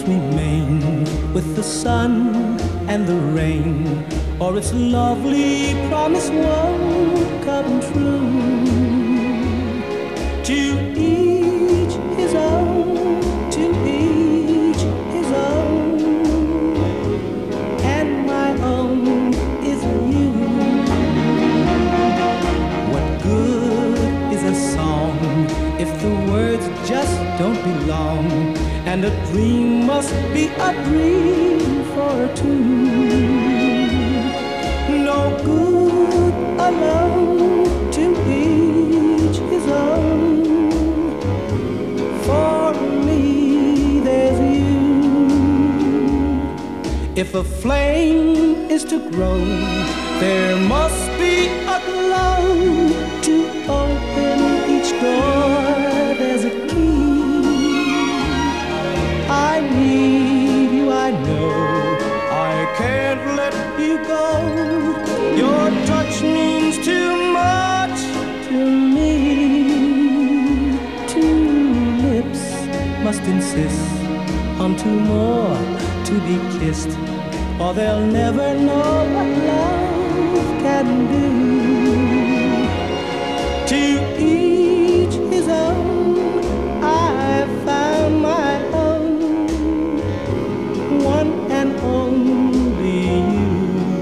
must remain with the sun and the rain, or its lovely promise won't come true. To each his own, to each his own, and my own is you. What good is a song if the words just don't belong, and a dream must be a dream for two? No good alone, to each his own. For me there's you. If a flame is to grow, there must be a glow. To open each door, there's a key. I need you, I know, I can't let you go. Your touch means too much to me. Two lips must insist on two more to be kissed, or they'll never know what love can do. To each his own, I found my own, one and only you.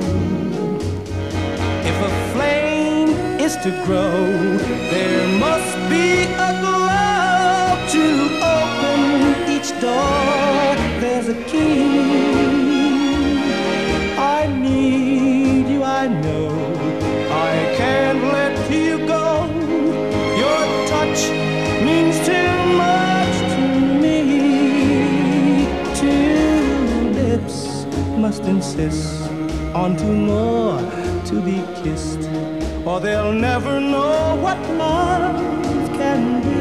If a flame is to grow, there must be a glow. To open each door, there's a key. I need you, I know, I can't let you go. Your touch means too much to me. Two lips must insist on two more to be kissed, or they'll never know what love can do.